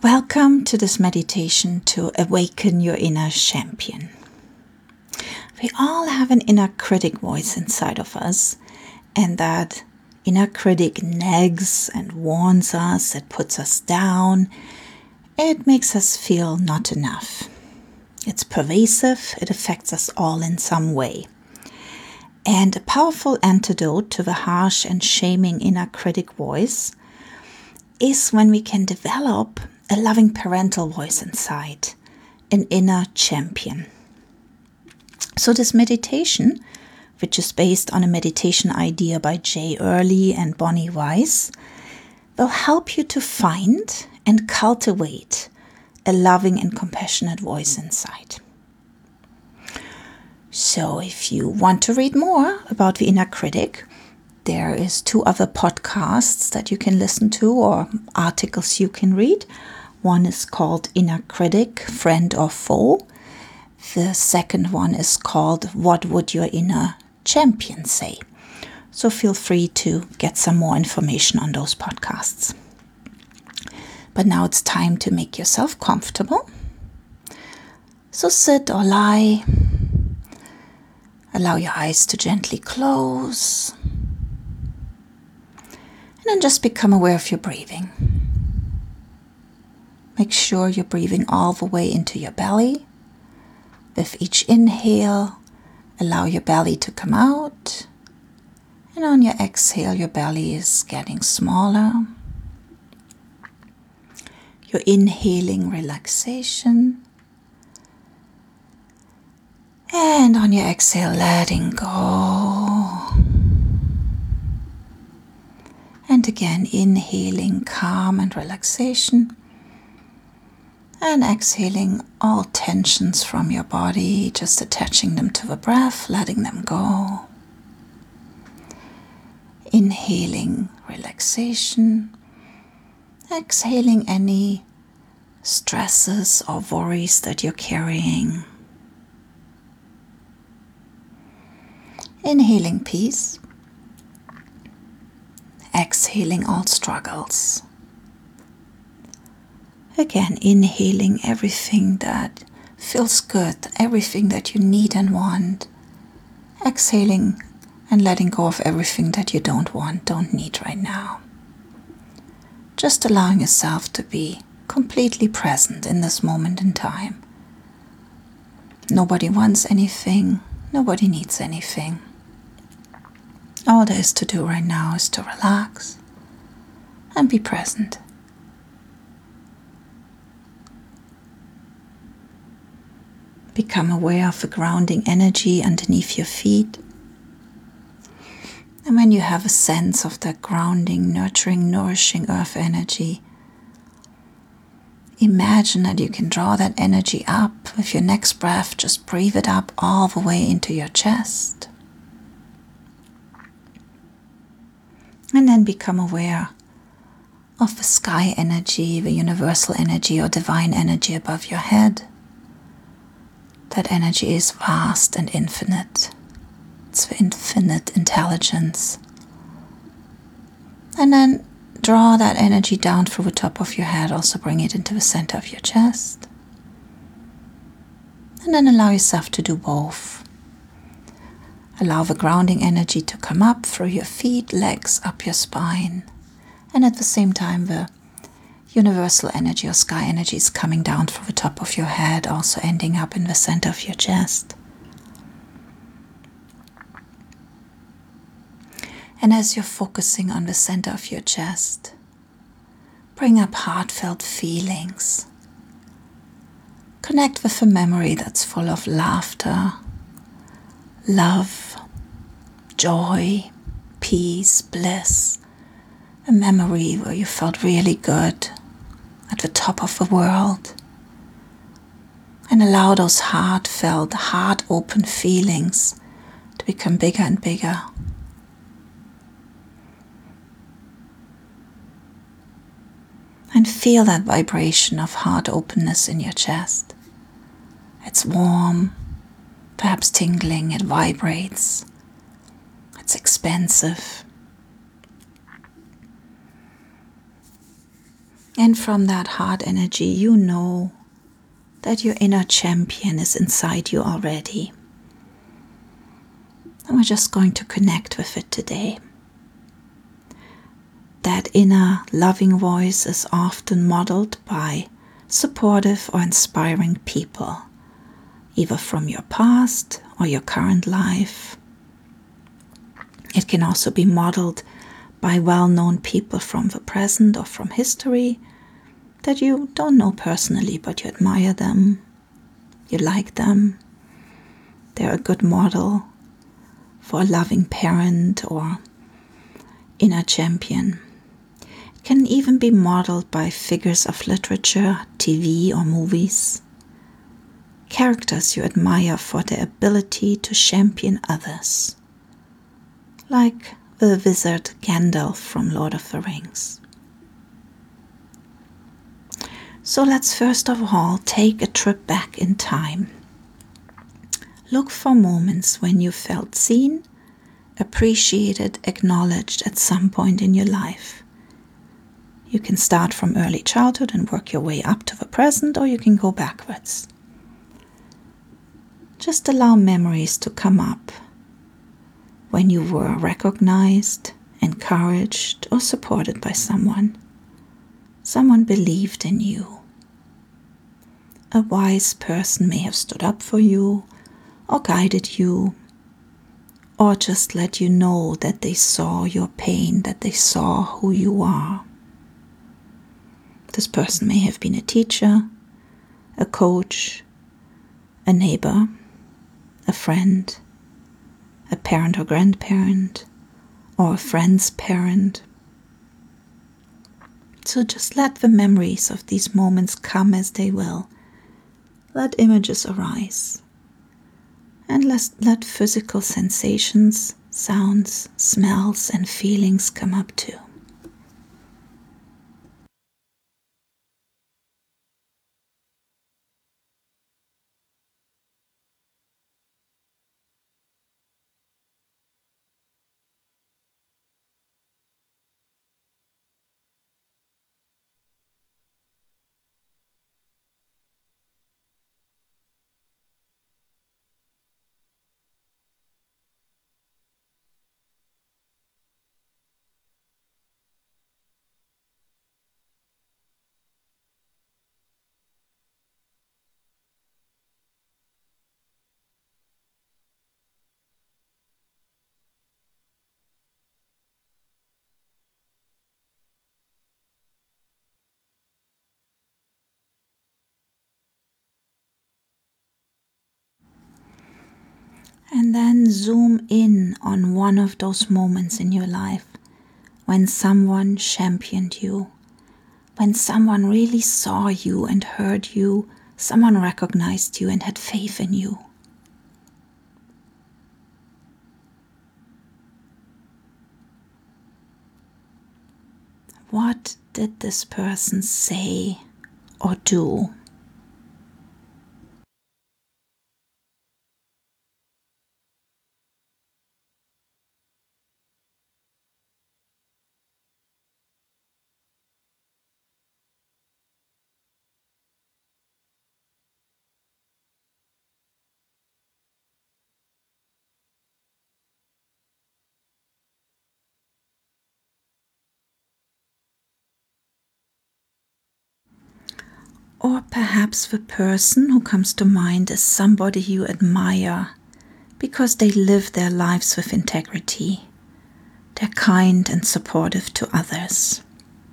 Welcome to this meditation to awaken your inner champion. We all have an inner critic voice inside of us, and that inner critic nags and warns us, it puts us down, it makes us feel not enough. It's pervasive, it affects us all in some way. And a powerful antidote to the harsh and shaming inner critic voice is when we can develop a loving parental voice inside, an inner champion. So this meditation, which is based on a meditation idea by Jay Earley and Bonnie Weiss, will help you to find and cultivate a loving and compassionate voice inside. So if you want to read more about the inner critic, there is 2 other podcasts that you can listen to or articles you can read. One is called Inner Critic, Friend or Foe. The second one is called What Would Your Inner Champion Say? So feel free to get some more information on those podcasts. But now it's time to make yourself comfortable. So sit or lie. Allow your eyes to gently close. And then just become aware of your breathing. Make sure you're breathing all the way into your belly. With each inhale, allow your belly to come out. And on your exhale, your belly is getting smaller. You're inhaling relaxation. And on your exhale, letting go. And again, inhaling calm and relaxation. And exhaling all tensions from your body, just attaching them to the breath, letting them go. Inhaling relaxation. Exhaling any stresses or worries that you're carrying. Inhaling peace. Exhaling all struggles. Again, inhaling everything that feels good, everything that you need and want. Exhaling and letting go of everything that you don't want, don't need right now. Just allowing yourself to be completely present in this moment in time. Nobody wants anything, nobody needs anything. All there is to do right now is to relax and be present. Become aware of the grounding energy underneath your feet. And when you have a sense of that grounding, nurturing, nourishing earth energy, imagine that you can draw that energy up. With your next breath, just breathe it up all the way into your chest. And then become aware of the sky energy, the universal energy or divine energy above your head. That energy is vast and infinite. It's the infinite intelligence. And then draw that energy down through the top of your head. Also bring it into the center of your chest. And then allow yourself to do both. Allow the grounding energy to come up through your feet, legs, up your spine. And at the same time, the universal energy or sky energy is coming down through the top of your head, also ending up in the center of your chest. And as you're focusing on the center of your chest, bring up heartfelt feelings. Connect with a memory that's full of laughter, love, joy, peace, bliss. A memory where you felt really good, at the top of the world. And allow those heartfelt, heart-open feelings to become bigger and bigger. And feel that vibration of heart openness in your chest. It's warm, perhaps tingling, it vibrates. It's expansive. And from that heart energy, you know that your inner champion is inside you already. And we're just going to connect with it today. That inner loving voice is often modeled by supportive or inspiring people, either from your past or your current life. It can also be modeled by well-known people from the present or from history that you don't know personally, but you admire them, you like them. They're a good model for a loving parent or inner champion. It can even be modeled by figures of literature, TV or movies. Characters you admire for their ability to champion others, like the wizard Gandalf from Lord of the Rings. So let's first of all take a trip back in time. Look for moments when you felt seen, appreciated, acknowledged at some point in your life. You can start from early childhood and work your way up to the present, or you can go backwards. Just allow memories to come up when you were recognized, encouraged, or supported by someone. Someone believed in you. A wise person may have stood up for you, or guided you, or just let you know that they saw your pain, that they saw who you are. This person may have been a teacher, a coach, a neighbor, a friend, a parent or grandparent, or a friend's parent. So just let the memories of these moments come as they will. Let images arise. And let physical sensations, sounds, smells, and feelings come up too. And then zoom in on one of those moments in your life when someone championed you, when someone really saw you and heard you, someone recognized you and had faith in you. What did this person say or do? Or perhaps the person who comes to mind is somebody you admire because they live their lives with integrity. They're kind and supportive to others.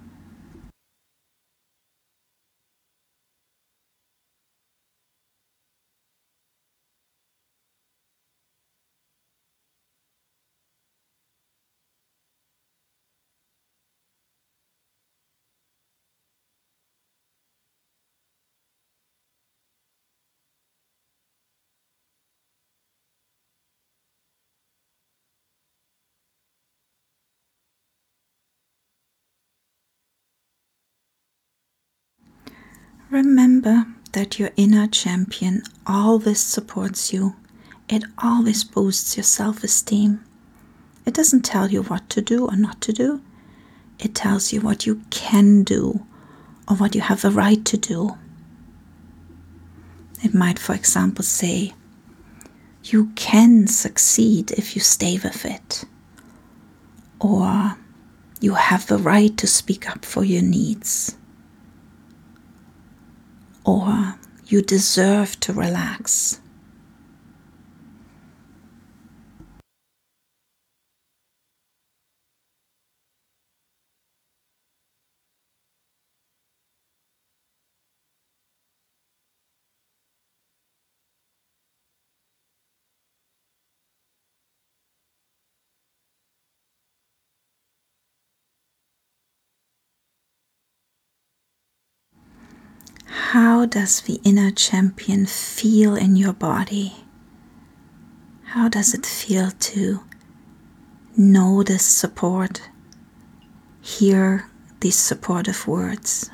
Remember that your inner champion always supports you. It always boosts your self-esteem. It doesn't tell you what to do or not to do. It tells you what you can do or what you have a right to do. It might, for example, say, you can succeed if you stay with it. Or you have the right to speak up for your needs. Or you deserve to relax. How does the inner champion feel in your body? How does it feel to know this support, hear these supportive words?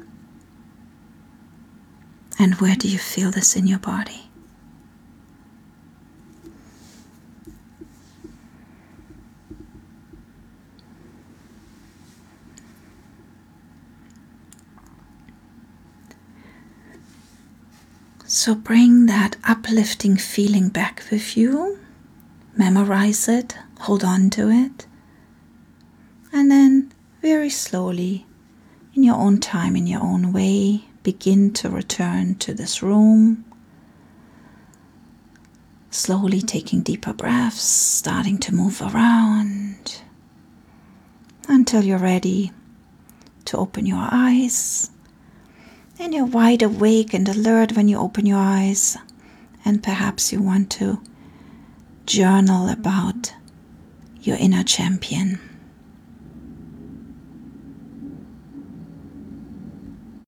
And where do you feel this in your body? So bring that uplifting feeling back with you, memorize it, hold on to it, and then very slowly, in your own time, in your own way, begin to return to this room, slowly taking deeper breaths, starting to move around until you're ready to open your eyes. And you're wide awake and alert when you open your eyes, and perhaps you want to journal about your inner champion.